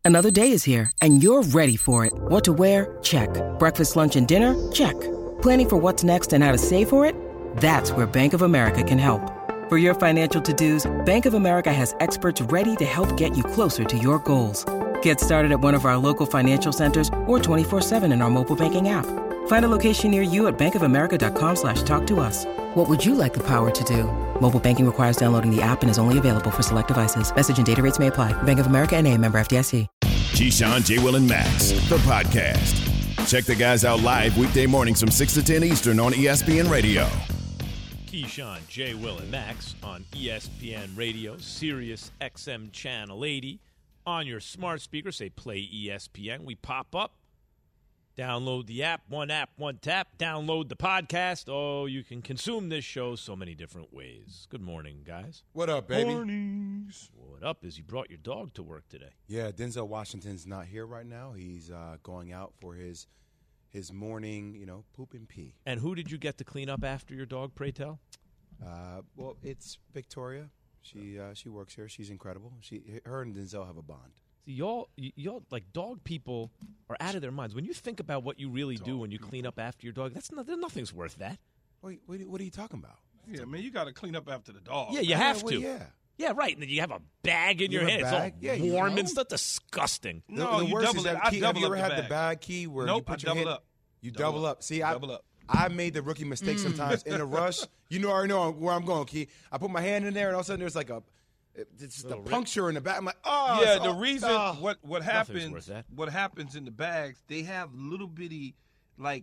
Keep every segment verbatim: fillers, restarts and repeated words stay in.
Another day is here, and you're ready for it. What to wear? Check. Breakfast, lunch, and dinner? Check. Planning for what's next and how to save for it? That's where Bank of America can help. For your financial to-dos, Bank of America has experts ready to help get you closer to your goals. Get started at one of our local financial centers or twenty-four seven in our mobile banking app. Find a location near you at bankofamerica.com slash talk to us. What would you like the power to do? Mobile banking requires downloading the app and is only available for select devices. Message and data rates may apply. Bank of America N A, member F D I C. Keyshawn, J. Will, and Max, the podcast. Check the guys out live weekday mornings from six to ten Eastern on E S P N Radio. Keyshawn, J. Will, and Max on E S P N Radio, Sirius X M Channel eighty. On your smart speaker, say play E S P N. We pop up. Download the app, one app, one tap. Download the podcast. Oh, you can consume this show so many different ways. Good morning, guys. What up, baby? Mornings. What up is you brought your dog to work today. Yeah, Denzel Washington's not here right now. He's uh, going out for his his morning, you know, poop and pee. And who did you get to clean up after your dog, pray tell? Uh, well, it's Victoria. She uh, she works here. She's incredible. She, her and Denzel have a bond. See, y'all, y- y'all, like dog people are out of their minds. When you think about what you really dog do when you people. clean up after your dog, that's not, nothing's worth that. Wait, what, what are you talking about? Yeah, man, you got to clean up after the dog. Yeah, you have yeah, well, to. yeah. Yeah, right. And then you have a bag in you your have hand. a bag? It's all yeah, warm you know? and stuff. Disgusting. No, the, the you worst double is it. that I key, double have you ever up had the the bag. bag key where Nope, you put I your double hand, up. You double, double up. See, I, double up. I made the rookie mistake sometimes in a rush. You know, I already know where I'm going, Key. I put my hand in there, and all of a sudden there's like a it's just a puncture in the back. I'm like, oh, yeah. it's The all, reason oh. what what Nothing's happens worth that. what happens in the bags, they have little bitty, like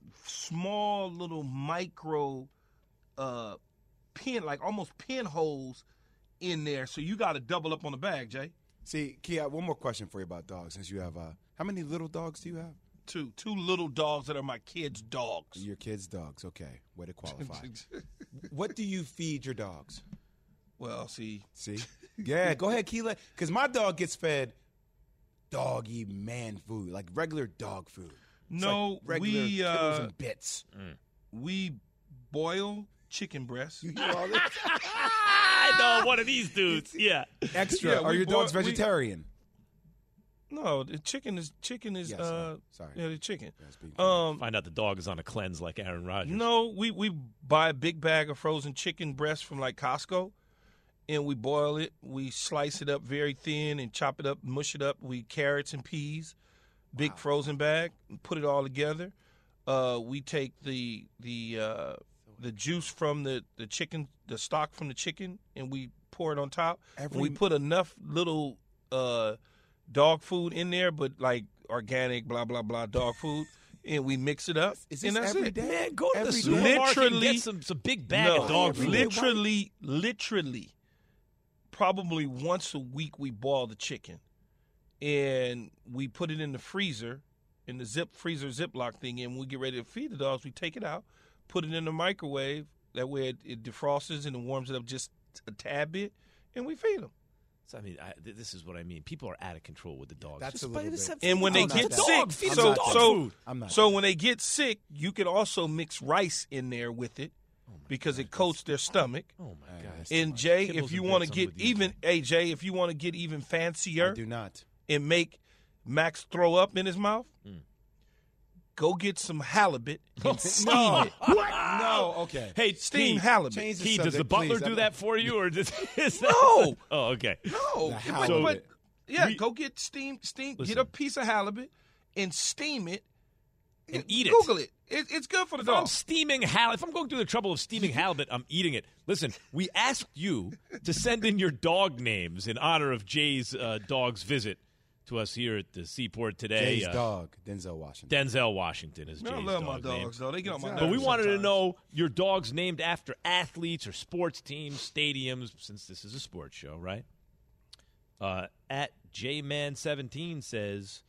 small little micro, uh, pin like almost pinholes in there. So you got to double up on the bag, Jay. See, Kia, one more question for you about dogs. Since you have, uh, how many little dogs do you have? Two two little dogs that are my kids' dogs. Your kids' dogs. Okay, way to qualify. What do you feed your dogs? Well, see, see, yeah, go ahead, Keela, because my dog gets fed doggy man food, like regular dog food. It's no, like regular we Kittles uh, and bits. Mm. we boil chicken breasts. You hear all this? I know one of these dudes. Yeah, Extra. Yeah, Are we your dogs boil- we- vegetarian? No, the chicken is chicken is Yes, uh sorry. yeah, the chicken. Yeah, speak- Um find out the dog is on a cleanse like Aaron Rodgers. no, we we buy a big bag of frozen chicken breast from like Costco and we boil it. We slice it up very thin and chop it up, mush it up. We carrots and peas, big Wow. frozen bag, put it all together. Uh we take the the uh the juice from the, the chicken, the stock from the chicken, and we pour it on top. Every- we put enough little uh dog food in there, but like organic, blah blah blah, dog food, and we mix it up. Is and this that's every it. day? Man, go to the Every day? supermarket and Literally- get some, some big bag no, of dog every food. day. literally, literally, probably once a week we boil the chicken, and we put it in the freezer, in the zip freezer Ziploc thing, and when we get ready to feed the dogs, we take it out, put it in the microwave. That way, it, it defrosts and it warms it up just a tad bit, and we feed them. So, I mean, I, th- this is what I mean. People are out of control with the dogs. That's Just a buy little the bit. seven- And when they I'm not get that- sick, dog, feed I'm them so not dog that. so food. I'm not. so when they get sick, you can also mix rice in there with it because it coats their stomach. Oh my Hey, God! that's And Jay, Kibbles if you and want to bits, I'm get with you, even, Jay. hey Jay, if you want to get even I fancier do not. and make Max throw up in his mouth, Mm. go get some halibut and steam No. it. No, okay. Hey, Steam Key, halibut. Change the Key, does the subject, butler please. do I'm- that for you, or does is that, No. Oh, okay. No, The but, halibut. but yeah, We- go get steam, steam, Listen. get a piece of halibut and steam it And eat it. Google it. it. It's good for the If I'm dog. steaming halibut, if I'm going through the trouble of steaming halibut, I'm eating it. Listen, we asked you to send in your dog names in honor of Jay's uh, dog's visit to us here at the Seaport today. Jay's Uh, dog, Denzel Washington. Denzel Washington is Man, I Jay's love my dog name. dogs though. They get on my nerves. But we wanted to sometimes. know your dogs named after athletes or sports teams, stadiums, since this is a sports show, right? Uh, at J Man seventeen says,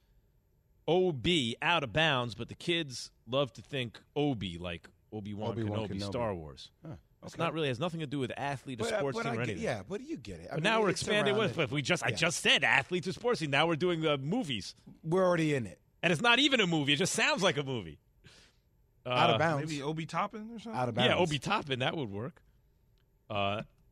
O B out of bounds, but the kids love to think Obi, like Obi-Wan, Obi-Wan Kenobi, Kenobi. Star Wars. Huh, It's okay. not really has nothing to do with athlete or But, uh, sports but team I or get, anything. yeah, but you get it. I But mean, now we're it's expanding around with. it. If we just, I Yeah. just said athletes or sports team. Now we're doing uh, movies, We're already in it. and it's not even a movie. It just sounds like a movie. Uh, Out of bounds. Maybe Obi Toppin or something. Out of bounds. Yeah, Obi Toppin, that would work. Uh,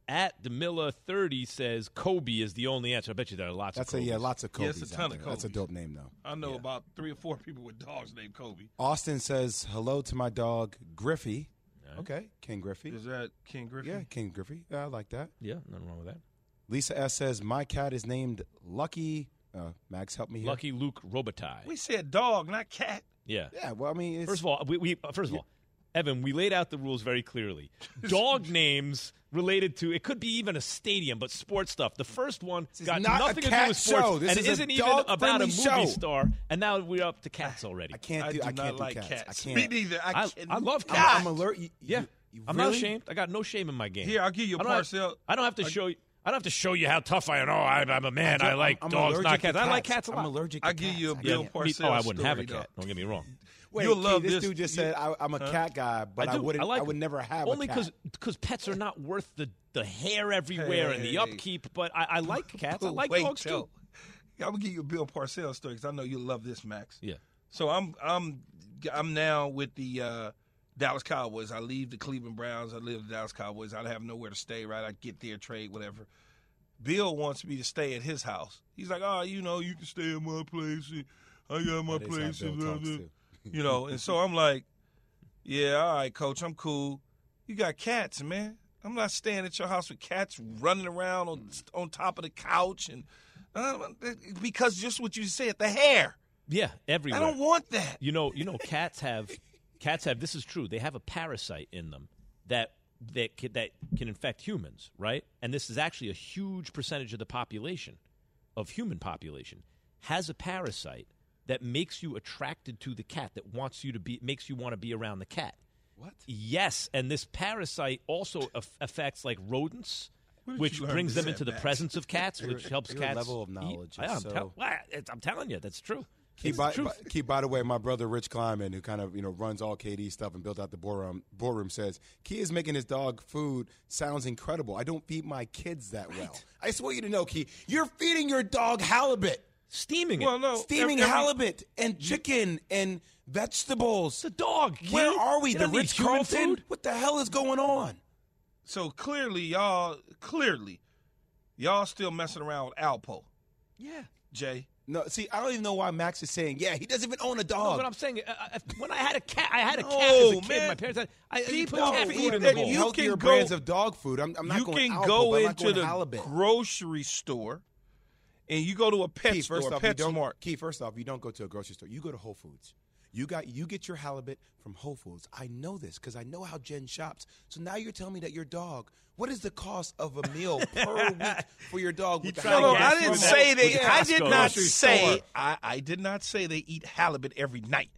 at Demilla thirty says Kobe is the only answer. I bet you there are lots That's of a Kobe's. yeah, lots of Kobe's. Yeah, it's a ton out of there. That's a Kobe's. dope name though. I know Yeah. about three or four people with dogs named Kobe. Austin says hello to my dog Griffey. Okay, King Griffey. Is that King Griffey? Yeah, King Griffey. Yeah, I like that. Yeah, nothing wrong with that. Lisa S says my cat is named Lucky. Uh, Max, help me here. Lucky Luke Robitaille. We said dog, not cat. Yeah. Yeah, well, I mean, it's, First of all, we, we uh, first of all, Evan, we laid out the rules very clearly. Dog names related to it could be even a stadium, but sports stuff. The first one is got not a nothing to do cat with sports, show. This and is it a isn't even about a dog-friendly movie show. star. And now we're up to cats already. I can't I do. do I not can't do like cats. cats. I Me can't. neither. I, I, can't. I love I'm, cats. I'm alert. You, yeah, you, you I'm really? not ashamed. I got no shame in my game. Here, I'll give you a I don't have- parcel. I don't have to show you. I don't have to show you how tough I am. Oh, I'm, I'm a man. I, I'm- like I'm dogs, allergic not to cats. I like cats a lot. I'm allergic to I give you a cats. Bill I can't. Parcells Oh, I wouldn't have a story, cat. though. Don't get me wrong. Wait, You'll Key, love this this. dude just You- said I, I'm a Huh? cat guy, but I, do. wouldn't. I, like would never have only a cat. because pets are not worth the, the hair everywhere and the Hey. upkeep. But I, I like cats. I like Wait, dogs till- too. I'm gonna give you a Bill Parcells story because I know you'll love this, Max. Yeah. So I'm I'm I'm now with the uh, Dallas Cowboys. I leave the Cleveland Browns. I live the Dallas Cowboys. I have nowhere to stay. Right, I get there, trade, whatever. Bill wants me to stay at his house. He's like, oh, you know, you can stay at my place. And I got my That is how place. Bill And blah, talks, blah. too. You know, and so I'm like, yeah, all right, coach, I'm cool. You got cats, man. I'm not staying at your house with cats running around on on top of the couch and uh, because just what you said, the hair. Yeah, everywhere. I don't want that. You know, you know, cats have cats have. This is true. They have a parasite in them that that can, that can infect humans, right? And this is actually a huge percentage of the population, of human population, has a parasite that makes you attracted to the cat, that wants you to be, makes you want to be around the cat. What? Yes, and this parasite also af- affects like rodents, did which you learn brings this them at, into the Max? presence of cats, which Your- helps your cats. level of eat. knowledge is Yeah, I'm, so- tell- well, it's- I'm telling you, that's true. Keep It's by, the truth. by, keep by the way, my brother Rich Kleiman, who kind of you know runs all K D stuff and built out the boardroom, boardroom says Key is making his dog food sounds incredible. I don't feed my kids that well. I just want you to know, Key, you're feeding your dog halibut, Steaming it. Well, no, steaming every- halibut, and chicken and vegetables. It's a dog. Key. Where are we? You The don't need Ritz human Carlton? food? What the hell is going on? So clearly, y'all, clearly, y'all still messing around with Alpo, Yeah. Jay. No, see, I don't even know why Max is saying, yeah, he doesn't even own a No, dog. but I'm saying, uh, uh, when I had a cat, I had a No, cat as a kid. man. My parents had. I, I People put cat feed food in that the bowl. you healthier can go- brands of dog food. I'm, I'm not You going can Alpo, go but I'm not into going the halibut. grocery store, and you go to a pet Key, store, first off, you Pet don't, Smart. Key, first off, you don't go to a grocery store. You go to Whole Foods. You got you get your halibut from Whole Foods. I know this because I know how Jen shops. So now you're telling me that your dog. What is the cost of a meal per week for your dog? With the tried to No, no, gas I didn't from say that- they. with the I did Costco not grocery say. store. I, I did not say they eat halibut every night.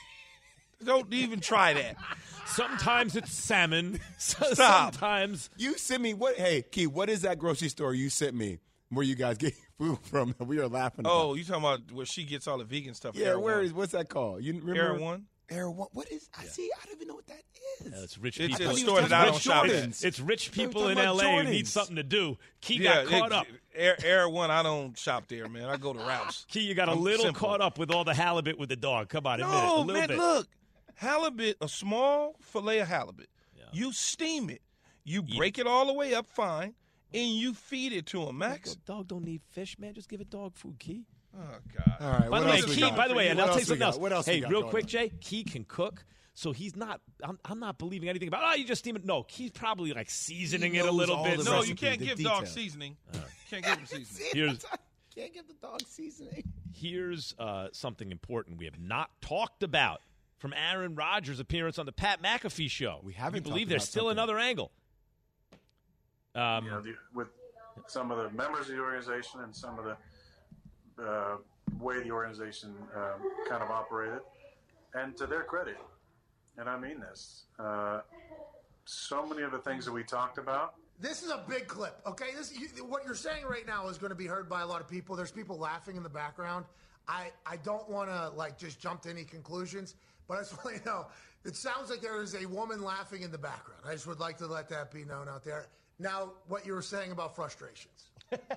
Don't even try that. Sometimes it's salmon. So Stop. Sometimes You sent me what? Hey, Key, what is that grocery store you sent me where you guys get food from? We are laughing. Oh, about. you talking about where she gets all the vegan stuff? yeah. Air Where One. is what's that called? You remember? Air One? Air One. What is? I see. I don't even know what that is. uh, it's rich It's people. a he store was that I talking don't about shop Jordans. at. It's rich We were people talking in about L A who need Jordans. something to do. Key Yeah, got caught it- up. Air, Air One, I don't shop there, man. I go to Ralph's. Key, you got a I'm little simple. caught up with all the halibut with the dog. Come on, admit it. A No, little man, bit. look. Halibut, a small fillet of halibut. You steam it. You break it all the way up fine, and you feed it to him, Max. Dog don't need fish, man. Just give it dog food, Key. Oh, God. All right. By what the way, else we Key. got? By the way, and What I'll tell you else we something got? else. What else? we Hey, got real going quick, on? Jay. Key can cook, so he's not. I'm, I'm not believing anything about. Oh, you just steam it. No, Key's probably like seasoning He it a knows little all bit. the No, So you recipe, can't the give dog detail. seasoning. Can't give him seasoning. here's Can't get the dog seasoning. here's uh, something important we have not talked about from Aaron Rodgers' appearance on the Pat McAfee show. We haven't You believe talked there's about still something. another angle. Um, you know, the, with some of the members of the organization and some of the uh, way the organization um, kind of operated. And to their credit, and I mean this, uh, so many of the things that we talked about, This is a big clip, okay? This you, what you're saying right now is going to be heard by a lot of people. There's people laughing in the background. I, I don't want to like just jump to any conclusions, but I just want you to know it sounds like there is a woman laughing in the background. I just would like to let that be known out there. Now, what you were saying about frustrations.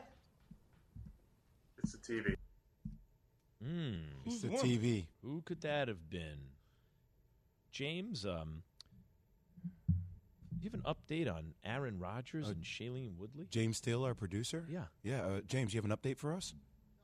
it's the T V. hmm, It's the T V. who could that have been? James, um, you have an update on Aaron Rodgers uh, and Shailene Woodley? James Steele, our producer? Yeah. Yeah, uh, James, you have an update for us?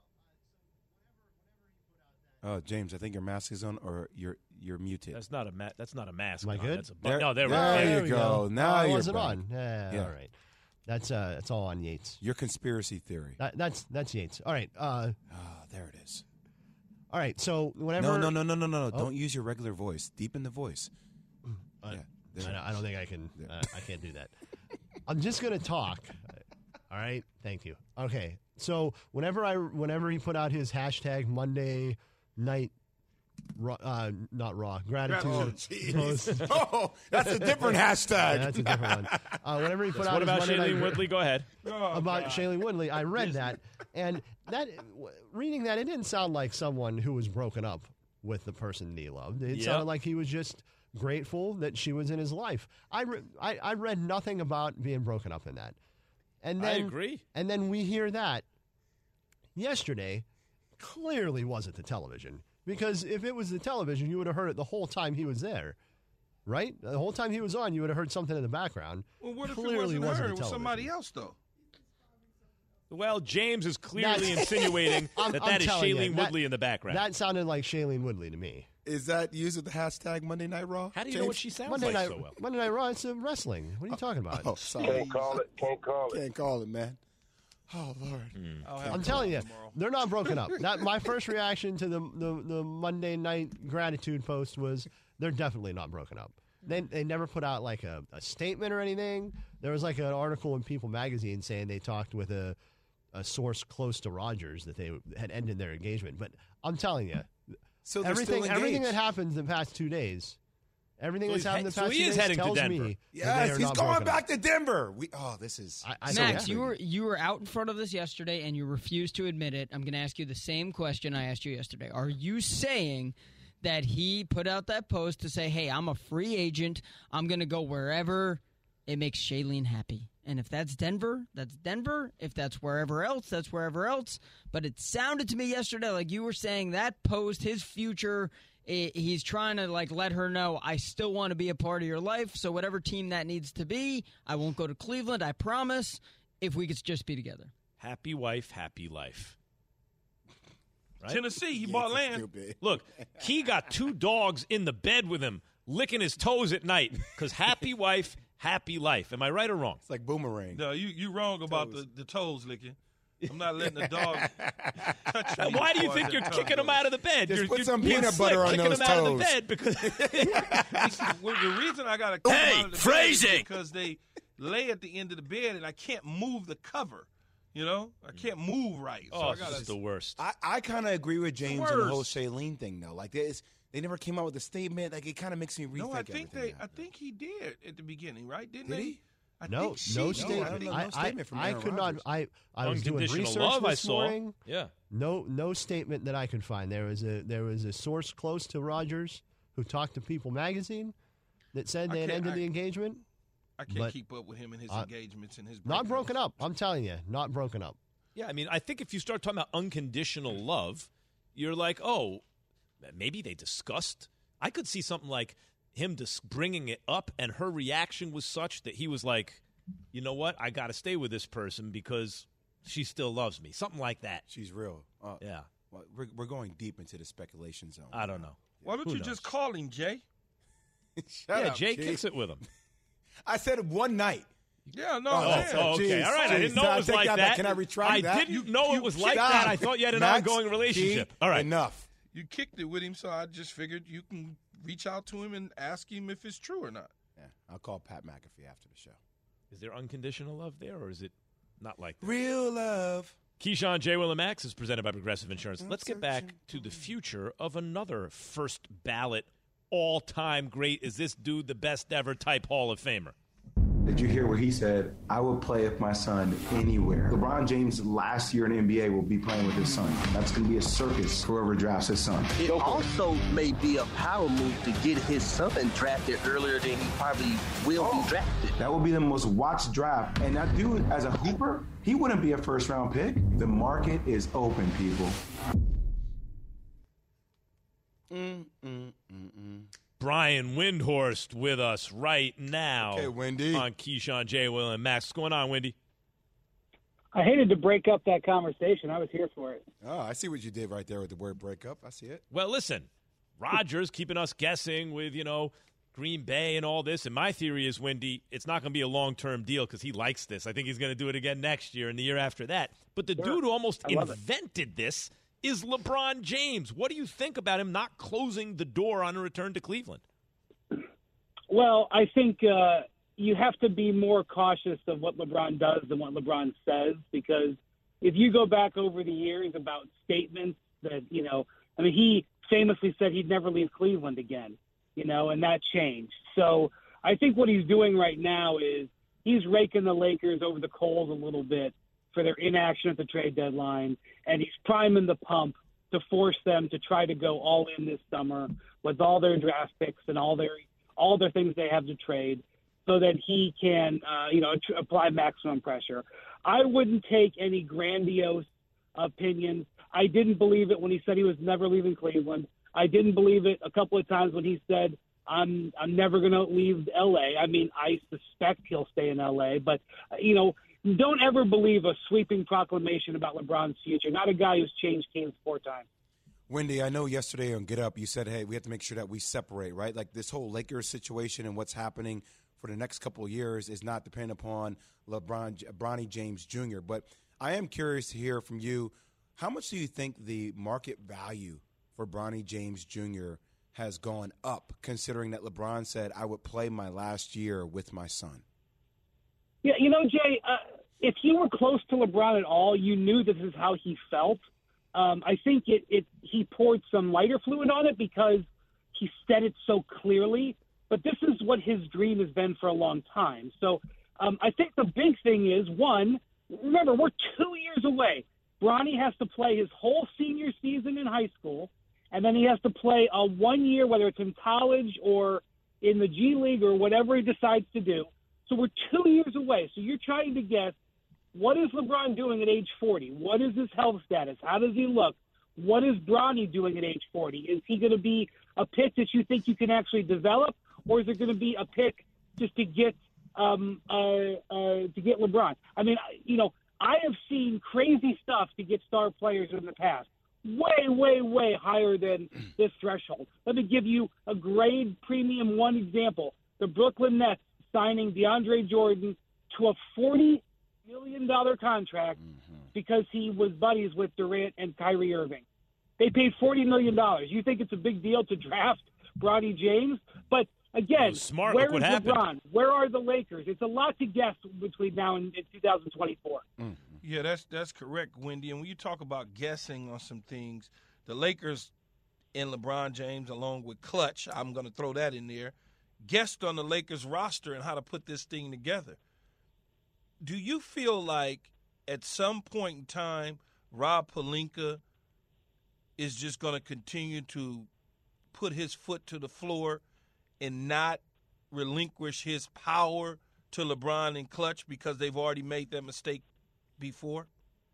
Oh, James, I think your mask is on, or you're you're muted. That's not a ma- That's not a mask. Am I on. good? That's a bu- There, no, there, there, we there go. you go. Now oh, you're was it back. on? Yeah, Yeah. all right. That's uh, that's all on Yates. Your conspiracy theory. That, that's that's Yates. All right. Uh, Ah, there it is. all right. So whenever No, no, no, no, no, no, no. Oh. Don't use your regular voice. Deepen the voice. Uh, Yeah, I, there. don't- I don't think I can. Uh, I can't do that. I'm just gonna talk. All right. Thank you. Okay. So whenever I whenever he put out his hashtag Monday night. Raw, uh, not raw. Gratitude. Oh, jeez. Oh, that's a different hashtag. Yeah, that's a different one. Uh, whenever he put Yes, out what his about Monday Shailene night- Woodley? Go ahead. about Shailene Woodley, I read that, and that w- reading that, it didn't sound like someone who was broken up with the person that he loved. It Yep. sounded like he was just grateful that she was in his life. I, re- I I read nothing about being broken up in that. And I then, agree. And then we hear that yesterday clearly wasn't the television. Because if it was the television, you would have heard it the whole time he was there, right? The whole time he was on, you would have heard something in the background. Well, what if Clearly it wasn't, wasn't her? the It was somebody television. else, though. Well, James is clearly That's- insinuating I'm- that I'm that is telling you, Shailene that- Woodley in the background. That sounded like Shailene Woodley to me. Is that used with the hashtag Monday Night Raw? How do you know James? what she sounds Monday like night, so well? Monday Night Raw. It's a wrestling. What are you talking about? Oh, sorry. Can't call it. Can't call it. Can't call it, man. Oh, Lord. I'll have I'm to telling call you, tomorrow. they're not broken up. That my first reaction to the, the the Monday night gratitude post was they're definitely not broken up. They they never put out like a, a statement or anything. There was like an article in People magazine saying they talked with a a source close to Rodgers that they had ended their engagement. But I'm telling you, So they're everything still everything that engaged. happened the past two days, everything So that's he's happened he- the so past he two is days heading to tells Denver. me that they Yes, are he's not going broken back up. to Denver. We oh, this is. I, I Max, so you were you were out in front of this yesterday, and you refused to admit it. I'm going to ask you the same question I asked you yesterday. Are you saying that he put out that post to say, "Hey, I'm a free agent. I'm going to go wherever it makes Shailene happy"? And if that's Denver, that's Denver. If that's wherever else, that's wherever else. But it sounded to me yesterday like you were saying that post, his future, i- he's trying to like let her know, I still want to be a part of your life. So whatever team that needs to be, I won't go to Cleveland, I promise, if we could just be together. Happy wife, happy life. Right? Tennessee, he bought land. Stupid. Look, he got two dogs in the bed with him, licking his toes at night because happy wife, happy life. Am I right or wrong? It's like boomerang. No, you you wrong about the, the toes licking. I'm not letting the dog touch me. Why do you as far think as you're that kicking tongue him out of the bed? Just you're, put you're some being peanut slick, butter on kicking those him out of the toes. bed because goes. Well, the reason I got to kick Hey, them out of the phrasing! bed is because they lay at the end of the bed and I can't move the cover. You know, I can't move right. So oh, I this gotta, is the worst. I, I kind of agree with James on the whole worst. Shailene thing, though. Like, there's, they never came out with a statement. Like, it kind of makes me rethink no, I think everything they. now. I think he did at the beginning, right? Didn't Did they? he? I No, think she no did. I statement. don't know, I, no I, statement from I Aaron could Rodgers. not. I, I was doing Unconditional research love, I this saw. morning. Yeah. No, no statement that I could find. There was a there was a source close to Rodgers who talked to People magazine that said I they had can't- ended I- the engagement. I can't But, keep up with him and his uh, engagements and his. Not breakdowns. broken up. I'm telling you, not broken up. Yeah, I mean, I think if you start talking about unconditional love, you're like, oh, maybe they discussed. I could see something like him just bringing it up, and her reaction was such that he was like, you know what, I got to stay with this person because she still loves me. Something like that. She's real. Uh, Yeah, well, we're, we're going deep into the speculation zone. I don't know. Why don't Who you knows? just call him, Jay? Shut yeah, up, Jay G. kicks it with him. I said one night. Yeah, no. Oh, Oh, man. oh, okay. Jeez, All right. I didn't jeez. know Nah, it was take like that that. back. Can I retract I that? didn't You- know you it was kicked- like Stop. that. I thought you had an Max, ongoing relationship. G, All right. Enough. You kicked it with him, so I just figured you can reach out to him and ask him if it's true or not. Yeah, I'll call Pat McAfee after the show. Is there unconditional love there, or is it not like that? Real love. Keyshawn, J. Will, and Max is presented by Progressive Insurance. Let's get back to the future of another first ballot, all-time great, is this dude the best ever type Hall of Famer? Did you hear what he said? I would play with my son anywhere. LeBron James' last year in the N B A will be playing with his son. That's going to be a circus for whoever drafts his son. It also may be a power move to get his son drafted earlier than he probably will be drafted. That will be the most watched draft. And that dude, as a hooper, he wouldn't be a first round pick. The market is open, people. Mm, mm, mm, mm. Brian Windhorst with us right now. Okay, Wendy. On Keyshawn, J. Will, and Max. What's going on, Wendy? I hated to break up that conversation. I was here for it. Oh, I see what you did right there with the word breakup. I see it. Well, listen, Rodgers keeping us guessing with, you know, Green Bay and all this. And my theory is, Wendy, it's not going to be a long-term deal because he likes this. I think he's going to do it again next year and the year after that. But the Sure. dude who almost I love invented this is LeBron James. What do you think about him not closing the door on a return to Cleveland? Well, I think uh, you have to be more cautious of what LeBron does than what LeBron says, because if you go back over the years about statements that, you know, I mean, he famously said he'd never leave Cleveland again, you know, and that changed. So I think what he's doing right now is he's raking the Lakers over the coals a little bit for their inaction at the trade deadline, and he's priming the pump to force them to try to go all in this summer with all their draft picks and all their all their things they have to trade, so that he can, uh, you know, tr- apply maximum pressure. I wouldn't take any grandiose opinions. I didn't believe it when he said he was never leaving Cleveland. I didn't believe it a couple of times when he said, I'm I'm never going to leave L A. I mean, I suspect he'll stay in L A, but, uh, you know, don't ever believe a sweeping proclamation about LeBron's future. Not a guy who's changed teams four times. Wendy, I know yesterday on Get Up you said, hey, we have to make sure that we separate, right? Like this whole Lakers situation and what's happening for the next couple of years is not dependent upon LeBron, Bronny James Junior But I am curious to hear from you, how much do you think the market value for Bronny James Junior has gone up, considering that LeBron said, I would play my last year with my son? Yeah, you know, Jay, uh, if you were close to LeBron at all, you knew this is how he felt. Um, I think it, it he poured some lighter fluid on it because he said it so clearly. But this is what his dream has been for a long time. So um, I think the big thing is, one, remember, we're two years away. Bronny has to play his whole senior season in high school, and then he has to play a one year, whether it's in college or in the G League or whatever he decides to do. So we're two years away. So you're trying to guess, what is LeBron doing at age forty? What is his health status? How does he look? What is Bronny doing at age forty? Is he going to be a pick that you think you can actually develop, or is it going to be a pick just to get um, uh, uh, to get LeBron? I mean, you know, I have seen crazy stuff to get star players in the past, way, way, way higher than this threshold. Let me give you a grade premium one example. The Brooklyn Nets signing DeAndre Jordan to a forty million dollars contract mm-hmm. because he was buddies with Durant and Kyrie Irving. They paid forty million dollars. You think it's a big deal to draft Bronny James? But again, smart. where Look is what LeBron? happened. Where are the Lakers? It's a lot to guess between now and, and two thousand twenty-four. Mm-hmm. Yeah, that's that's correct, Wendy. And when you talk about guessing on some things, the Lakers and LeBron James, along with Clutch, I'm going to throw that in there, guessed on the Lakers roster and how to put this thing together. Do you feel like at some point in time, Rob Pelinka is just going to continue to put his foot to the floor and not relinquish his power to LeBron and Clutch because they've already made that mistake before?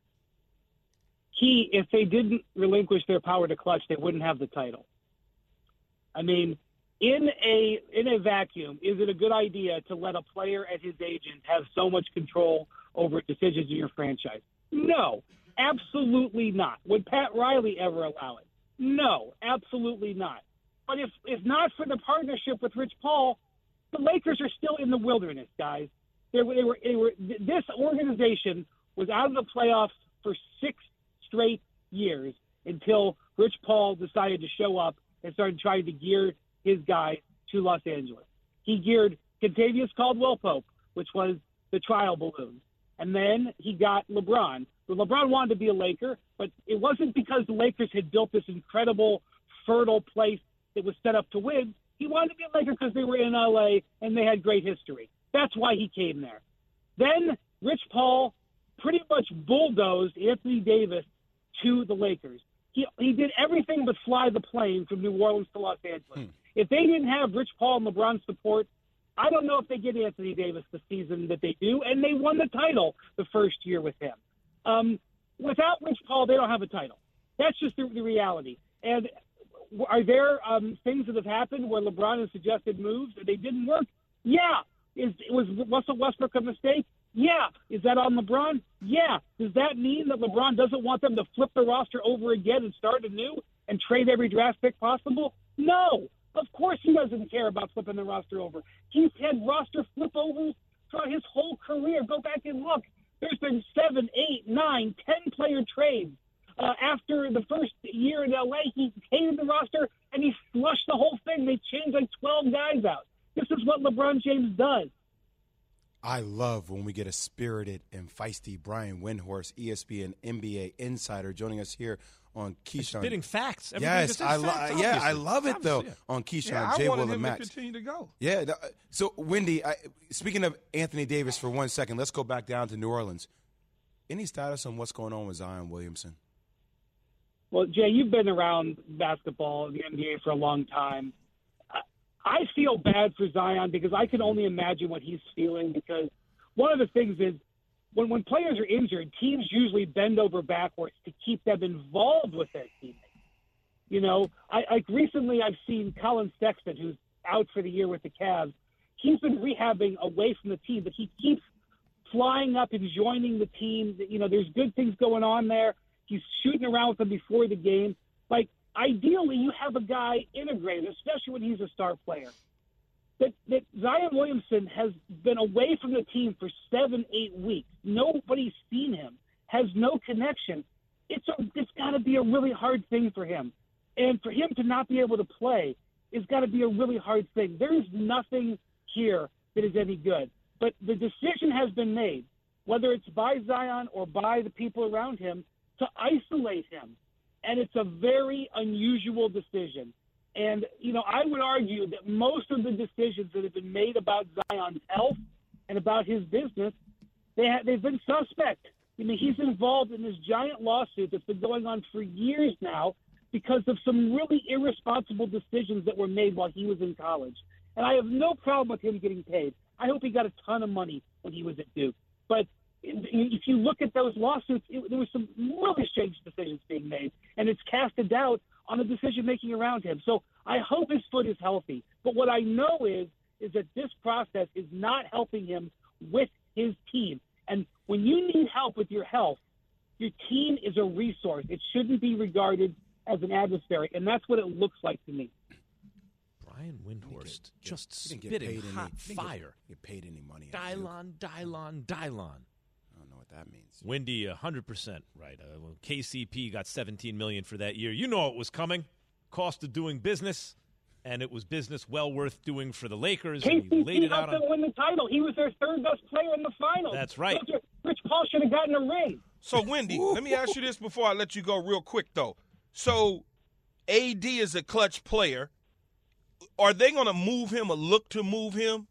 He, if they didn't relinquish their power to Clutch, they wouldn't have the title. I mean, in a in a vacuum, is it a good idea to let a player and his agent have so much control over decisions in your franchise? No, absolutely not. Would Pat Riley ever allow it? No, absolutely not. But if if not for the partnership with Rich Paul, the Lakers are still in the wilderness, guys. They were, they were, they were, this organization was out of the playoffs for six straight years until Rich Paul decided to show up and started trying to gear his guy to Los Angeles. He geared Kentavious Caldwell-Pope, which was the trial balloon. And then he got LeBron. But LeBron wanted to be a Laker, but it wasn't because the Lakers had built this incredible, fertile place that was set up to win. He wanted to be a Laker because they were in L A and they had great history. That's why he came there. Then Rich Paul pretty much bulldozed Anthony Davis to the Lakers. He he did everything but fly the plane from New Orleans to Los Angeles. Hmm. If they didn't have Rich Paul and LeBron's support, I don't know if they get Anthony Davis the season that they do, and they won the title the first year with him. Um, without Rich Paul, they don't have a title. That's just the, the reality. And Are there um, things that have happened where LeBron has suggested moves and they didn't work? Yeah. Is was Russell Westbrook a mistake? Yeah. Is that on LeBron? Yeah. Does that mean that LeBron doesn't want them to flip the roster over again and start anew and trade every draft pick possible? No. Of course he doesn't care about flipping the roster over. He's had roster flip overs throughout his whole career. Go back and look. There's been seven, eight, nine, ten player trades. Uh, after the first year in L A, he hated the roster and he flushed the whole thing. They changed like twelve guys out. This is what LeBron James does. I love when we get a spirited and feisty Brian Windhorst, E S P N N B A insider, joining us here on Keyshawn. Spitting facts. Everybody Yes, just I says lo- facts, yeah, I obviously. love it though Obviously, yeah. on Keyshawn. Yeah, J. I Will wanted and him Max. to continue to go. Yeah. th- So, Wendy, I, speaking of Anthony Davis for one second, let's go back down to New Orleans. Any status on what's going on with Zion Williamson? Well, Jay, you've been around basketball, the N B A for a long time. I, I feel bad for Zion because I can only imagine what he's feeling because one of the things is when, when players are injured, teams usually bend over backwards to keep them involved with their teammates. You know, I, like recently I've seen Colin Sexton, who's out for the year with the Cavs. He's been rehabbing away from the team, but he keeps flying up and joining the team. You know, there's good things going on there. He's shooting around with them before the game. Like, ideally, you have a guy integrated, especially when he's a star player. That, that Zion Williamson has been away from the team for seven, eight weeks. Nobody's seen him, has no connection. It's a, it's got to be a really hard thing for him. And for him to not be able to play has got to be a really hard thing. There is nothing here that is any good. But the decision has been made, whether it's by Zion or by the people around him, to isolate him. And it's a very unusual decision. And, you know, I would argue that most of the decisions that have been made about Zion's health and about his business, they ha- they've been suspect. I mean, he's involved in this giant lawsuit that's been going on for years now because of some really irresponsible decisions that were made while he was in college. And I have no problem with him getting paid. I hope he got a ton of money when he was at Duke. But if you look at those lawsuits, it, there were some really strange decisions being made, and it's cast a doubt on the decision-making around him. So I hope his foot is healthy. But what I know is is that this process is not helping him with his team. And when you need help with your health, your team is a resource. It shouldn't be regarded as an adversary, and that's what it looks like to me. Brian Windhorst Get- just he didn't get spitting paid hot any- he didn't get- fire. Get paid any money? at Duke. Dylon, Dylon, Dylon. I don't know what that means. Wendy, one hundred percent right. Uh, when K C P got seventeen million dollars for that year, you know it was coming. Cost of doing business, and it was business well worth doing for the Lakers. And he K C laid P it out helped on. them win the title. He was their third best player in the finals. That's right. Rich Paul should have gotten a ring. So, Wendy, let me ask you this before I let you go real quick, though. So, A D is a clutch player. Are they going to move him or look to move him?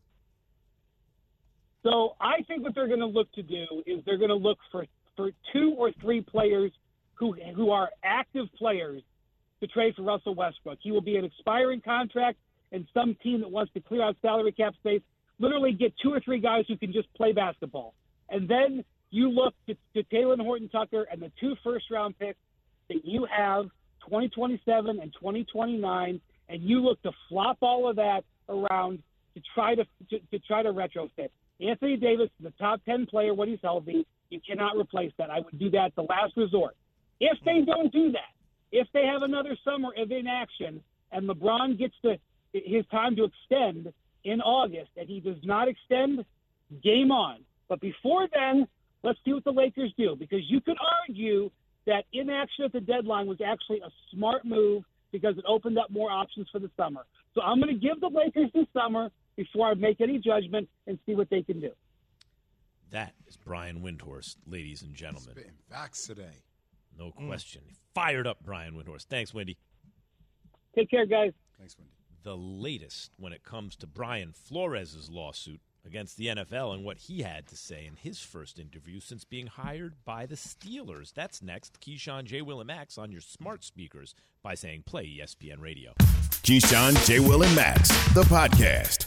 So I think what they're going to look to do is they're going to look for, for two or three players who who are active players to trade for Russell Westbrook. He will be an expiring contract, and some team that wants to clear out salary cap space literally get two or three guys who can just play basketball. And then you look to, to Taylor Horton-Tucker and the two first-round picks that you have, twenty twenty-seven and twenty twenty-nine, and you look to flop all of that around to try to, to, to try to retrofit. Anthony Davis is a top ten player when he's healthy. You cannot replace that. I would do that the last resort. If they don't do that, if they have another summer of inaction and LeBron gets to his time to extend in August and he does not extend, game on. But before then, let's see what the Lakers do, because you could argue that inaction at the deadline was actually a smart move because it opened up more options for the summer. So I'm going to give the Lakers this summer before I make any judgment and see what they can do. That is Brian Windhorst, ladies and gentlemen. Spitting facts today. No question. Fired up Brian Windhorst. Thanks, Wendy. Take care, guys. Thanks, Wendy. The latest when it comes to Brian Flores' lawsuit against the N F L and what he had to say in his first interview since being hired by the Steelers. That's next. Keyshawn, J. Will, and Max on your smart speakers by saying play E S P N Radio. Keyshawn, J. Will, and Max, the podcast.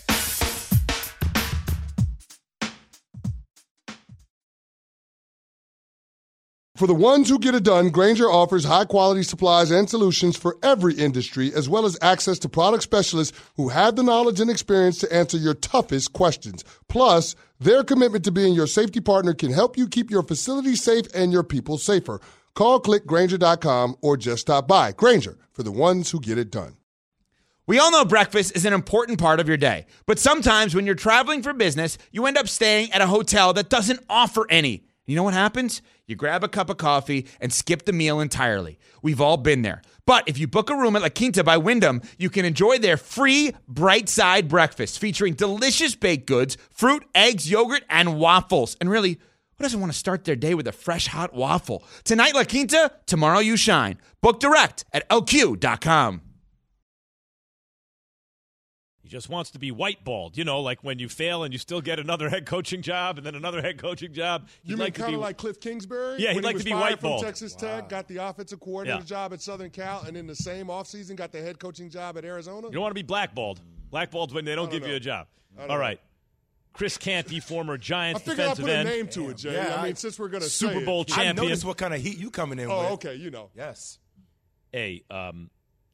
For the ones who get it done, Grainger offers high-quality supplies and solutions for every industry, as well as access to product specialists who have the knowledge and experience to answer your toughest questions. Plus, their commitment to being your safety partner can help you keep your facility safe and your people safer. Call, click Grainger dot com, or just stop by. Grainger, for the ones who get it done. We all know breakfast is an important part of your day, but sometimes when you're traveling for business, you end up staying at a hotel that doesn't offer any. You know what happens? You grab a cup of coffee and skip the meal entirely. We've all been there. But if you book a room at La Quinta by Wyndham, you can enjoy their free Bright Side breakfast featuring delicious baked goods, fruit, eggs, yogurt, and waffles. And really, who doesn't want to start their day with a fresh, hot waffle? Tonight, La Quinta, tomorrow you shine. Book direct at L Q dot com. He just wants to be white-balled, you know, like when you fail and you still get another head coaching job and then another head coaching job. He'd You mean like kind of be, like Cliff Kingsbury? Yeah, he'd when like he was to be fired white-balled. from Texas Wow. Tech, got the offensive coordinator Yeah. job at Southern Cal, and in the same offseason got the head coaching job at Arizona? You don't want to be blackballed. Blackballed when they don't, I don't give you know. a job. I don't All know. right. Chris Canty, former Giants I figured I'd defensive put a end. name to it, Jay. Yeah, I mean, I- since we're going to Super say Bowl it. champion. I noticed what kind of heat you coming in Oh, with. okay, you know. Yes. Hey, um,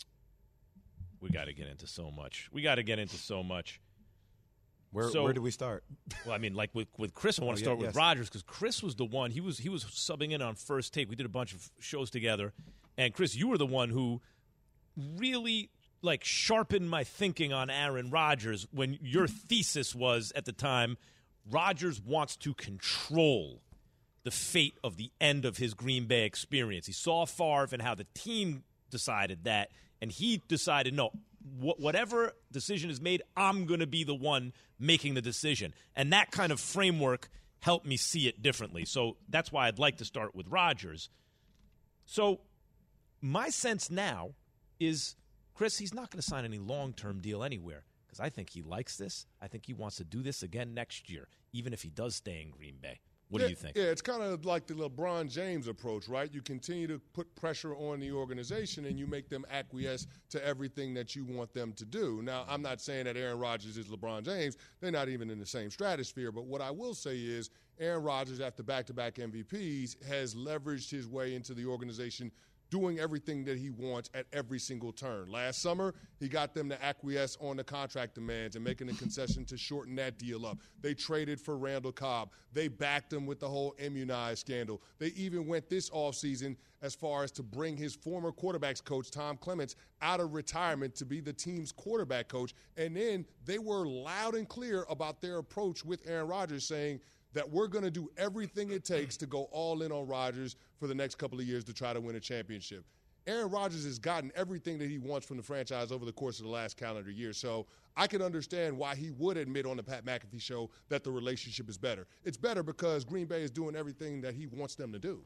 we got to get into so much. We got to get into so much. Where So- where do we start? Well, I mean, like with, with Chris, I want Oh, to yeah, start with yes. Rogers because Chris was the one. He was he was subbing in on First Take. We did a bunch of shows together, and Chris, you were the one who really like sharpened my thinking on Aaron Rodgers when your thesis was at the time Rodgers wants to control the fate of the end of his Green Bay experience. He saw Favre and how the team decided that, and he decided no. Wh- whatever decision is made, I'm going to be the one making the decision. And that kind of framework helped me see it differently. So that's why I'd like to start with Rodgers. So my sense now is, Chris, he's not going to sign any long-term deal anywhere because I think he likes this. I think he wants to do this again next year, even if he does stay in Green Bay. What yeah, do you think? Yeah, it's kind of like the LeBron James approach, right? You continue to put pressure on the organization and you make them acquiesce to everything that you want them to do. Now, I'm not saying that Aaron Rodgers is LeBron James. They're not even in the same stratosphere. But what I will say is Aaron Rodgers, after back-to-back M V Ps, has leveraged his way into the organization doing everything that he wants at every single turn. Last summer, he got them to acquiesce on the contract demands and making a concession to shorten that deal up. They traded for Randall Cobb. They backed him with the whole Immunize scandal. They even went this offseason as far as to bring his former quarterbacks coach, Tom Clements, out of retirement to be the team's quarterback coach. And then they were loud and clear about their approach with Aaron Rodgers, saying that we're going to do everything it takes to go all in on Rodgers for the next couple of years to try to win a championship. Aaron Rodgers has gotten everything that he wants from the franchise over the course of the last calendar year. So I can understand why he would admit on the Pat McAfee show that the relationship is better. It's better because Green Bay is doing everything that he wants them to do.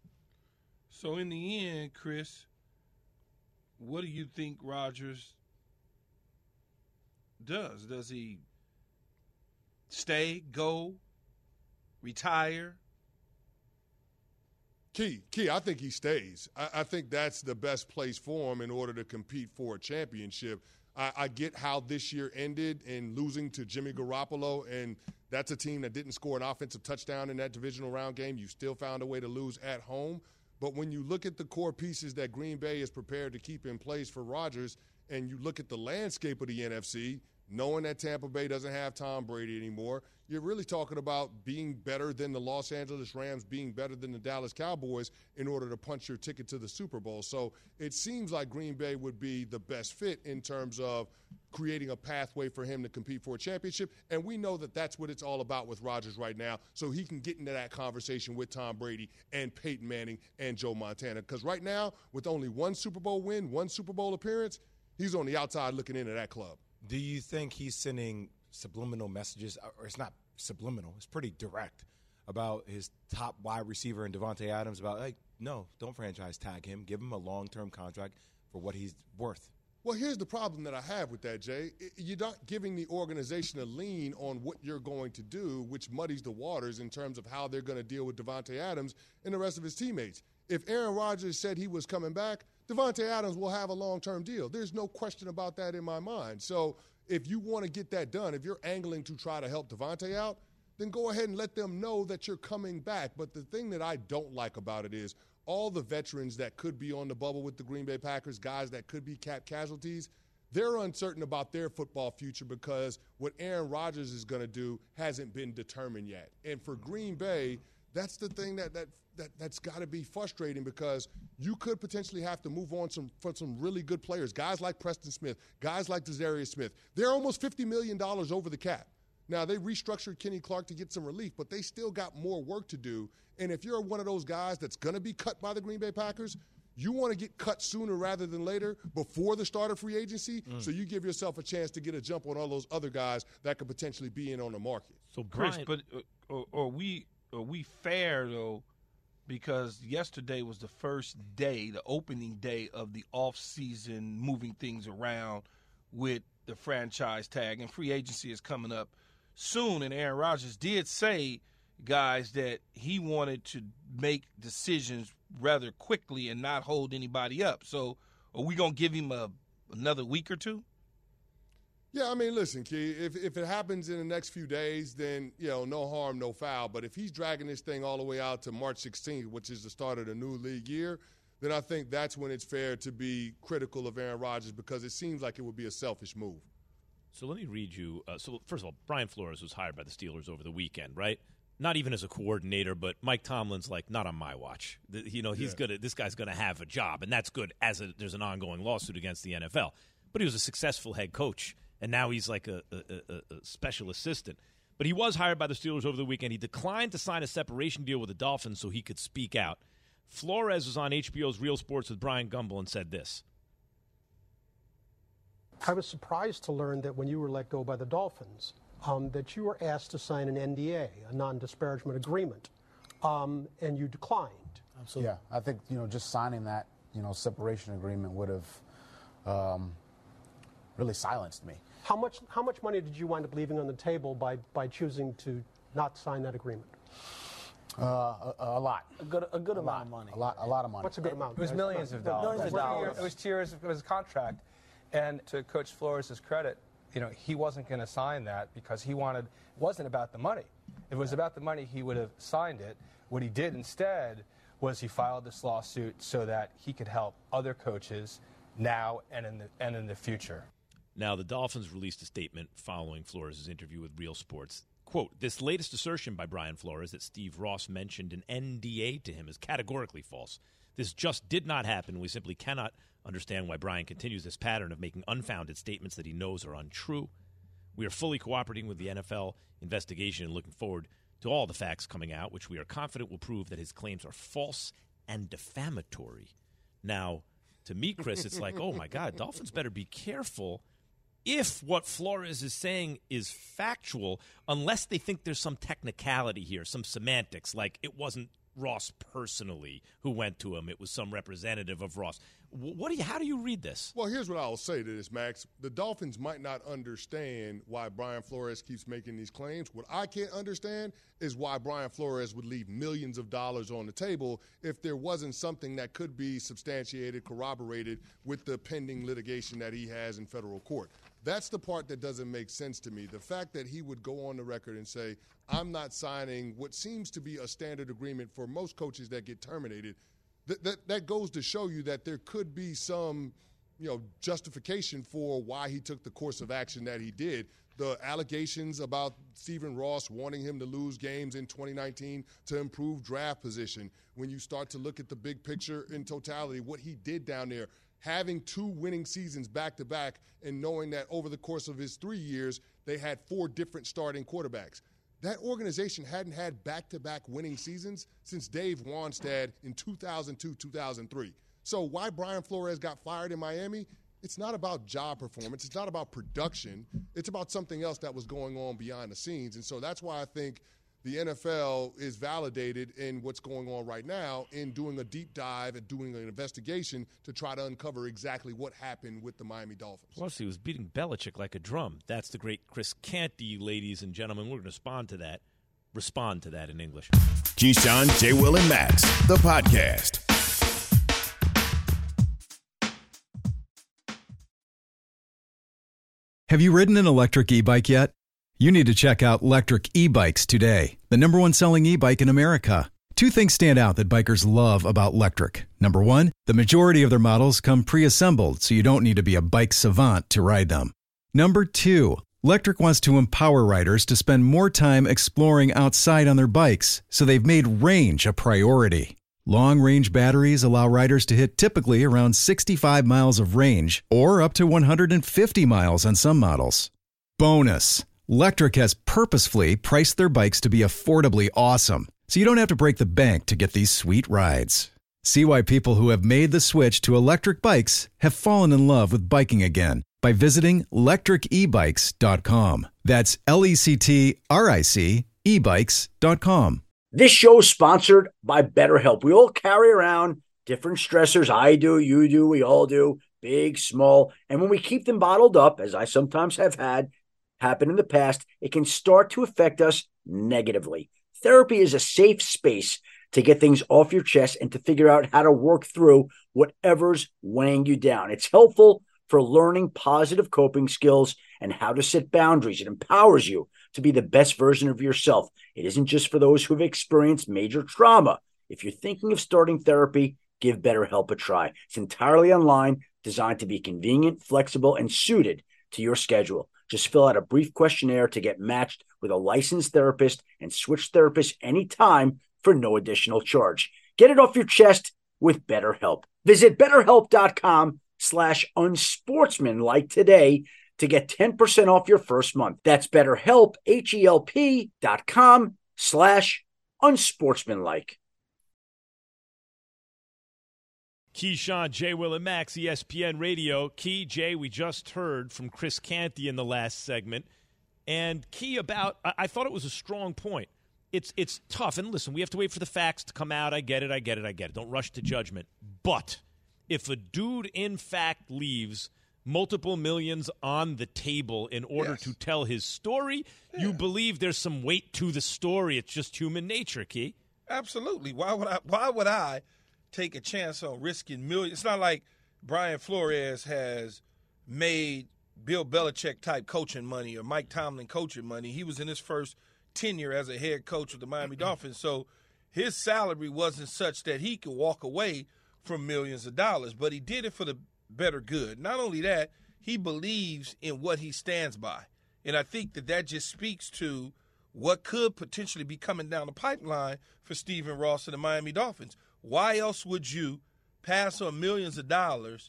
So in the end, Chris, what do you think Rodgers does? Does he stay, go, retire? Key, Key, I think he stays. I, I think that's the best place for him in order to compete for a championship. I, I get how this year ended and losing to Jimmy Garoppolo, and that's a team that didn't score an offensive touchdown in that divisional round game. You still found a way to lose at home. But when you look at the core pieces that Green Bay is prepared to keep in place for Rodgers, and you look at the landscape of the N F C, knowing that Tampa Bay doesn't have Tom Brady anymore, you're really talking about being better than the Los Angeles Rams, being better than the Dallas Cowboys in order to punch your ticket to the Super Bowl. So it seems like Green Bay would be the best fit in terms of creating a pathway for him to compete for a championship. And we know that that's what it's all about with Rodgers right now, so he can get into that conversation with Tom Brady and Peyton Manning and Joe Montana. Because right now, with only one Super Bowl win, one Super Bowl appearance, he's on the outside looking into that club. Do you think he's sending subliminal messages, or it's not subliminal, it's pretty direct, about his top wide receiver in Devontae Adams about, hey, no, don't franchise tag him. Give him a long-term contract for what he's worth? Well, here's the problem that I have with that, Jay. You're not giving the organization a lean on what you're going to do, which muddies the waters in terms of how they're going to deal with Devontae Adams and the rest of his teammates. If Aaron Rodgers said he was coming back, Devontae Adams will have a long-term deal. There's no question about that in my mind. So if you want to get that done, if you're angling to try to help Devontae out, then go ahead and let them know that you're coming back. But the thing that I don't like about it is all the veterans that could be on the bubble with the Green Bay Packers, guys that could be cap casualties, they're uncertain about their football future because what Aaron Rodgers is going to do hasn't been determined yet. And for Green Bay, that's the thing that that, that that's got to be frustrating because you could potentially have to move on some from some really good players, guys like Preston Smith, guys like Desarius Smith. They're almost fifty million dollars over the cap. Now, they restructured Kenny Clark to get some relief, but they still got more work to do. And if you're one of those guys that's going to be cut by the Green Bay Packers, you want to get cut sooner rather than later before the start of free agency mm. so you give yourself a chance to get a jump on all those other guys that could potentially be in on the market. So, Chris, but uh, are, are, we, are we fair, though, because yesterday was the first day, the opening day of the offseason, moving things around with the franchise tag, and free agency is coming up soon, and Aaron Rodgers did say, guys, that he wanted to make decisions rather quickly and not hold anybody up. So are we going to give him a, another week or two? Yeah, I mean, listen, Key, if, if it happens in the next few days, then, you know, no harm, no foul. But if he's dragging this thing all the way out to March sixteenth, which is the start of the new league year, then I think that's when it's fair to be critical of Aaron Rodgers because it seems like it would be a selfish move. So let me read you. Uh, so first of all, Brian Flores was hired by the Steelers over the weekend, right? Not even as a coordinator, but Mike Tomlin's like, not on my watch. The, you know, he's yeah. gonna. This guy's gonna have a job, and that's good. As a, there's an ongoing lawsuit against the N F L, but he was a successful head coach, and now he's like a, a, a, a special assistant. But he was hired by the Steelers over the weekend. He declined to sign a separation deal with the Dolphins so he could speak out. Flores was on H B O's Real Sports with Brian Gumbel and said this. I was surprised to learn that when you were let go by the Dolphins, um, that you were asked to sign an N D A, a non-disparagement agreement, um, and you declined. Absolutely. Yeah, I think, you know, just signing that, you know, separation agreement would have um, really silenced me. How much, how much money did you wind up leaving on the table by, by choosing to not sign that agreement? Uh, a, a lot. A good, a good a amount lot. of money. A lot, a lot of money. What's a good amount? It was millions of dollars. Millions of dollars. It was two years of his contract. And to Coach Flores' credit, you know, he wasn't going to sign that because he wanted, it wasn't about the money. If it was about the money, he would have signed it. What he did instead was he filed this lawsuit so that he could help other coaches now and in the, and in the future. Now, the Dolphins released a statement following Flores' interview with Real Sports. Quote, this latest assertion by Brian Flores that Steve Ross mentioned an N D A to him is categorically false. This just did not happen. We simply cannot understand why Brian continues this pattern of making unfounded statements that he knows are untrue. We are fully cooperating with the N F L investigation and looking forward to all the facts coming out, which we are confident will prove that his claims are false and defamatory. Now, to me, Chris, it's like, oh, my God, Dolphins better be careful if what Flores is saying is factual, unless they think there's some technicality here, some semantics, like it wasn't Ross personally who went to him. It was some representative of Ross. What do you? How do you read this? Well, here's what I'll say to this, Max. The Dolphins might not understand why Brian Flores keeps making these claims. What I can't understand is why Brian Flores would leave millions of dollars on the table if there wasn't something that could be substantiated, corroborated with the pending litigation that he has in federal court. That's the part that doesn't make sense to me. The fact that he would go on the record and say, I'm not signing what seems to be a standard agreement for most coaches that get terminated, that, that, that goes to show you that there could be some, you know, justification for why he took the course of action that he did. The allegations about Stephen Ross wanting him to lose games in twenty nineteen to improve draft position. When you start to look at the big picture in totality, what he did down there, having two winning seasons back-to-back and knowing that over the course of his three years, they had four different starting quarterbacks. That organization hadn't had back-to-back winning seasons since Dave Wanstead in two thousand two, two thousand three. So why Brian Flores got fired in Miami, it's not about job performance. It's not about production. It's about something else that was going on behind the scenes. And so that's why I think the N F L is validated in what's going on right now in doing a deep dive and doing an investigation to try to uncover exactly what happened with the Miami Dolphins. Plus, he was beating Belichick like a drum. That's the great Chris Canty, ladies and gentlemen. We're going to respond to that. Respond to that in English. Keyshawn, J. Will, and Max, the podcast. Have you ridden an electric e-bike yet? You need to check out Lectric e-bikes today, the number one selling e-bike in America. Two things stand out that bikers love about Lectric. Number one, the majority of their models come pre-assembled, so you don't need to be a bike savant to ride them. Number two, Lectric wants to empower riders to spend more time exploring outside on their bikes, so they've made range a priority. Long-range batteries allow riders to hit typically around sixty-five miles of range, or up to one hundred fifty miles on some models. Bonus! Lectric has purposefully priced their bikes to be affordably awesome, so you don't have to break the bank to get these sweet rides. See why people who have made the switch to electric bikes have fallen in love with biking again by visiting lectric e bikes dot com. That's L E C T R I C e bikes dot com. This show is sponsored by BetterHelp. We all carry around different stressors. I do, you do, we all do, big, small. And when we keep them bottled up, as I sometimes have had happen in the past, it can start to affect us negatively. Therapy is a safe space to get things off your chest and to figure out how to work through whatever's weighing you down. It's helpful for learning positive coping skills and how to set boundaries. It empowers you to be the best version of yourself. It isn't just for those who have experienced major trauma. If you're thinking of starting therapy, give BetterHelp a try. It's entirely online, designed to be convenient, flexible, and suited to your schedule. Just fill out a brief questionnaire to get matched with a licensed therapist and switch therapists anytime for no additional charge. Get it off your chest with BetterHelp. Visit betterhelp.com slash unsportsmanlike today to get ten percent off your first month. That's BetterHelp, H-E-L-P dot com slash unsportsmanlike. Keyshawn, J. Will, and Max, E S P N Radio. Key, Jay, we just heard from Chris Canty in the last segment. And Key about, I, I thought it was a strong point. It's it's tough. And listen, we have to wait for the facts to come out. I get it, I get it, I get it. Don't rush to judgment. But if a dude, in fact, leaves multiple millions on the table in order yes. to tell his story, yeah. you believe there's some weight to the story. It's just human nature, Key. Absolutely. Why would I? Why would I take a chance on risking millions? It's not like Brian Flores has made Bill Belichick type coaching money or Mike Tomlin coaching money. He was in his first tenure as a head coach with the Miami Dolphins, so his salary wasn't such that he could walk away from millions of dollars, but he did it for the better good. Not only that, he believes in what he stands by, and I think that that just speaks to what could potentially be coming down the pipeline for Stephen Ross and the Miami Dolphins. Why else would you pass on millions of dollars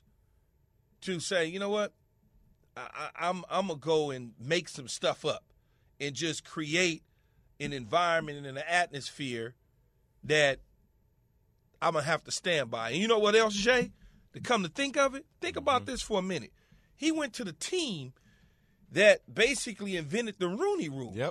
to say, you know what, I, I'm I'm gonna go and make some stuff up and just create an environment and an atmosphere that I'm gonna have to stand by? And you know what else, Jay? To come to think of it, think about mm-hmm. this for a minute. He went to the team that basically invented the Rooney Rule. Yep.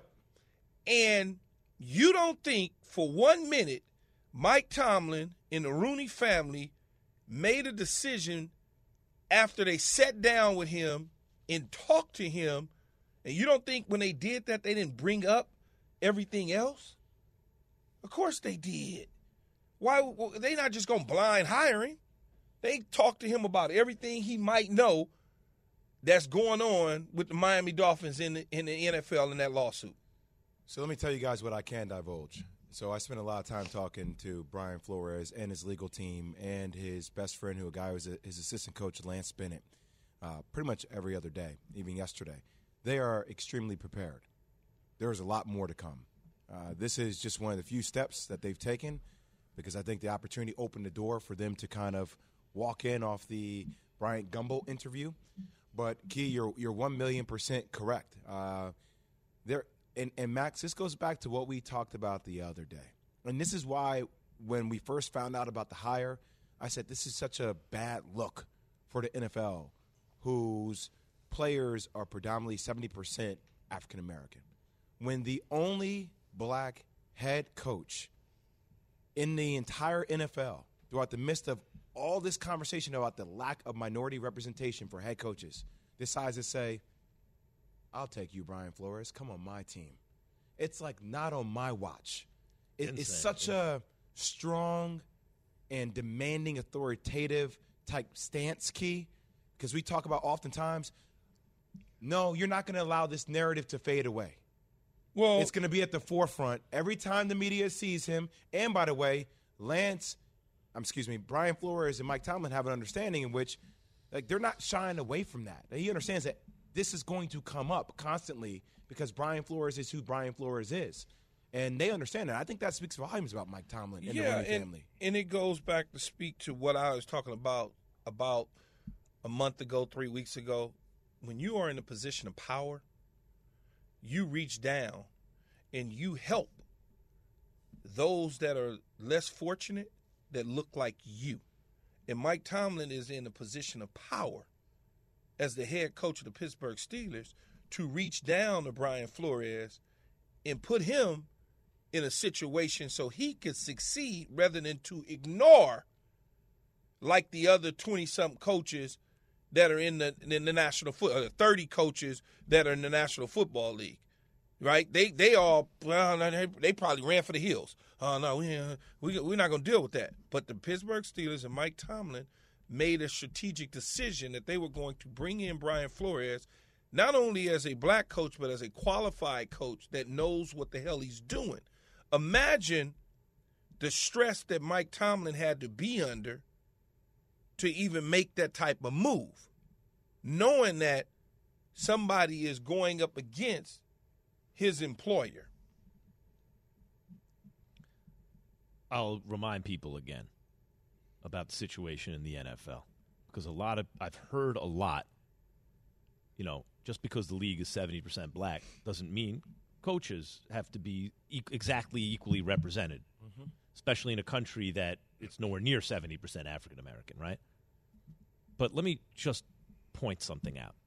And you don't think for one minute Mike Tomlin and the Rooney family made a decision after they sat down with him and talked to him, and you don't think when they did that they didn't bring up everything else? Of course they did. Why they not just gonna blind hire him? They talked to him about everything he might know that's going on with the Miami Dolphins in the, in the N F L in that lawsuit. So let me tell you guys what I can divulge. So I spent a lot of time talking to Brian Flores and his legal team and his best friend, who a guy was a, his assistant coach, Lance Bennett, uh, pretty much every other day, even yesterday. They are extremely prepared. There is a lot more to come. Uh, this is just one of the few steps that they've taken, because I think the opportunity opened the door for them to kind of walk in off the Bryant Gumbel interview. But, Key, you're you're one million percent correct. Uh, there and, and, Max, this goes back to what we talked about the other day. And this is why when we first found out about the hire, I said this is such a bad look for the N F L, whose players are predominantly seventy percent African-American. When the only black head coach in the entire N F L, throughout the midst of all this conversation about the lack of minority representation for head coaches, decides to say, I'll take you, Brian Flores. Come on my team. It's like not on my watch. It, it's such yeah. a strong and demanding, authoritative type stance, Key, because we talk about oftentimes, no, you're not going to allow this narrative to fade away. Well, it's going to be at the forefront every time the media sees him. And by the way, Lance, um, excuse me, Brian Flores and Mike Tomlin have an understanding in which, like, they're not shying away from that. He understands that this is going to come up constantly because Brian Flores is who Brian Flores is. And they understand that. I think that speaks volumes about Mike Tomlin and yeah, the Rooney and, family. And it goes back to speak to what I was talking about about a month ago, three weeks ago. When you are in a position of power, you reach down and you help those that are less fortunate that look like you. And Mike Tomlin is in a position of power as the head coach of the Pittsburgh Steelers to reach down to Brian Flores and put him in a situation so he could succeed rather than to ignore like the other twenty-something coaches that are in the in the National Football, uh, thirty coaches that are in the National Football League, right? They they all well, they, they probably ran for the hills. Oh no, we uh, we we're not going to deal with that. But the Pittsburgh Steelers and Mike Tomlin made a strategic decision that they were going to bring in Brian Flores, not only as a black coach but as a qualified coach that knows what the hell he's doing. Imagine the stress that Mike Tomlin had to be under to even make that type of move, knowing that somebody is going up against his employer. I'll remind people again about the situation in the N F L because a lot of I've heard a lot, you know, just because the league is seventy percent black doesn't mean coaches have to be e- exactly equally represented, mm-hmm. especially in a country that it's nowhere near seventy percent African American, right? But let me just point something out.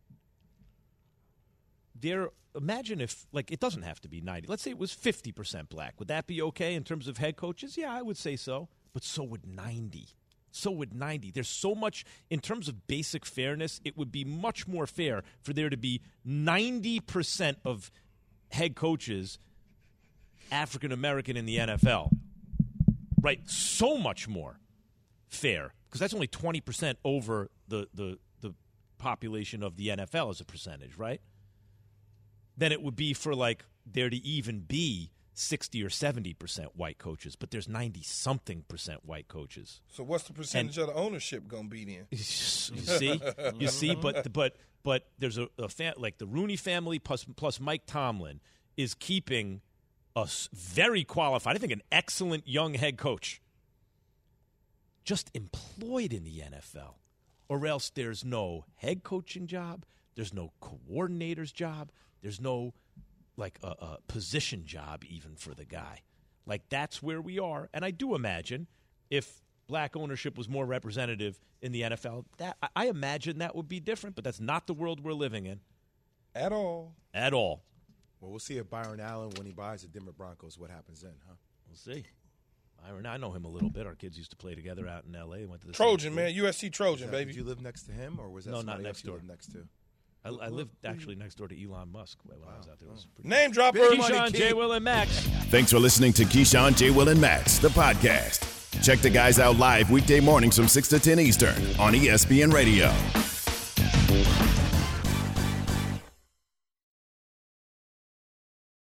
There, imagine if, like, it doesn't have to be ninety. Let's say it was fifty percent black. Would that be okay in terms of head coaches? Yeah, I would say so. But so would ninety. So would ninety. There's so much, in terms of basic fairness, it would be much more fair for there to be ninety percent of head coaches African American in the N F L. Right? So much more fair. Because that's only twenty percent over the, the, the population of the N F L as a percentage, right? Then it would be for, like, there to even be sixty or seventy percent white coaches, but there's ninety-something percent white coaches. So what's the percentage and, of the ownership going to be then? You see? You see? But but but there's a, a fan, like the Rooney family plus, plus Mike Tomlin is keeping a very qualified, I think an excellent young head coach, just employed in the N F L. Or else there's no head coaching job, there's no coordinator's job, there's no, like, a, a position job even for the guy. Like, that's where we are. And I do imagine if black ownership was more representative in the N F L, that I, I imagine that would be different, but that's not the world we're living in. At all. At all. Well, we'll see if Byron Allen, when he buys the Denver Broncos, what happens then, huh? We'll see. Byron, I know him a little bit. Our kids used to play together out in L A. Went to the Trojan, man. U S C Trojan, that, baby. Did you live next to him, or was that no, somebody not next else you door. lived next to? I, I lived actually next door to Elon Musk when wow. I was out there. It was pretty Name dropper. Keyshawn, J. Will, and Max. Thanks for listening to Keyshawn, J. Will, and Max, the podcast. Check the guys out live weekday mornings from six to ten Eastern on E S P N Radio.